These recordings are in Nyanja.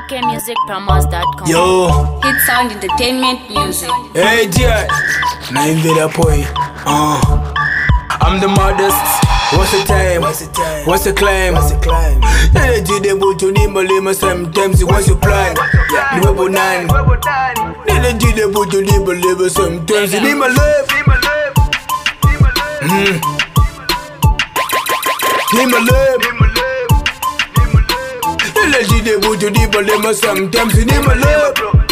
ckmusicpromos.com. Yo, Hit Sound Entertainment Music. hey dear, name Vida Boy. I'm the modest. What's the time? What's the claim? Yeah, they put you in my lima sometimes. What's your plan? Yeah, you have nine. They put you in my lima sometimes. You need my love. Need my love. They put you in my lima sometimes. You need my love.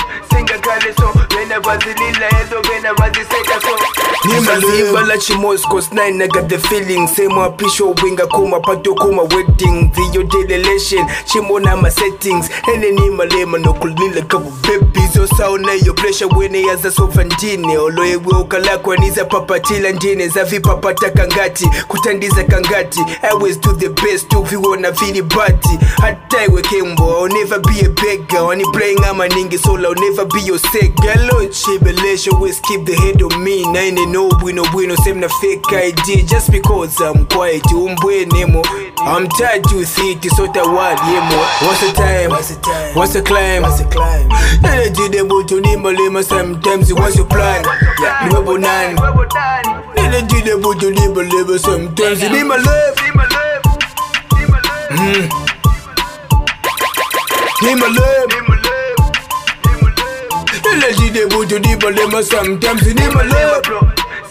Nimalivala chimoscos 9 I got the feeling same pisho winga kuma pato kuma wedding video delation chimona my settings ene nimalema no kulila kabu baby so sauna your pressure when as a sofandine oloye ukala kwaniza papatila ndine zavi papata kangati kutandiza kangati I always do the best to we wanna feel body hata iwe kembo I'll never be a beggar when you playing ama ningi soul I'll never be your sick girl chibelesha always keep the head on me nine no bueno same na fake ID just because I'm quiet umbwenemo I'm tired to think sort of what yemo what's the time what's the climb yeah did they put you in my lima sometimes what's your plan yeah you have nine yeah did they put you in my lima sometimes you need my love need my love yeah did they put you in my lima sometimes you need my love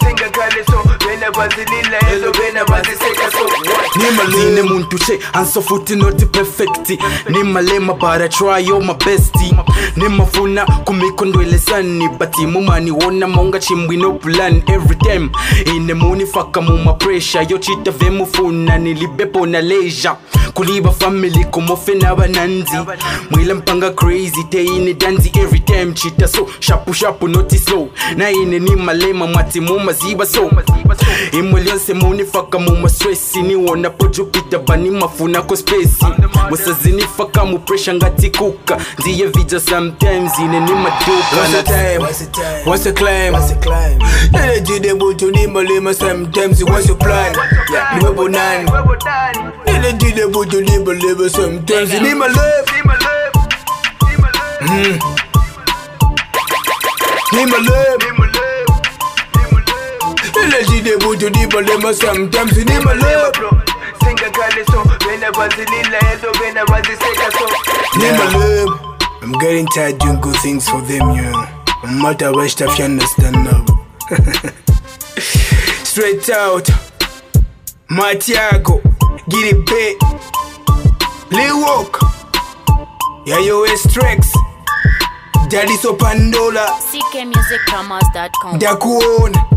Nimale muntu che anso futi not perfect Nimalema but I try all my best Nimafuna kumikondwelesani but mumani wona monga chimwi no plan every time in the morning faka muma pressure yo chita vemufuna nilibepo na leisure kuliba family kumofena bananzi mwila mpanga crazy teine danzi every time chita so shapu not slow na ine nimalema mwati muma ziba so imwelionse muni faka muma stress ni wona pojupita bani mafuna ko space wasazini faka mu pressure ngati kuka ndiye video sometimes ine ni maduka what's the claim yeah did they put you in my lima sometimes what's your plan yeah you have nine yeah did they put you in my lima sometimes you need my love need my love yeah they put you in my lima sometimes you need my love need my love I'm getting tired doing good things for them, you know. No matter what stuff you understand now. Straight out, Matiago, get it bit, Lil Walk, yeah, yo, Strex, Daddy So Pandola, ckmusicpromos.com. Dakuon.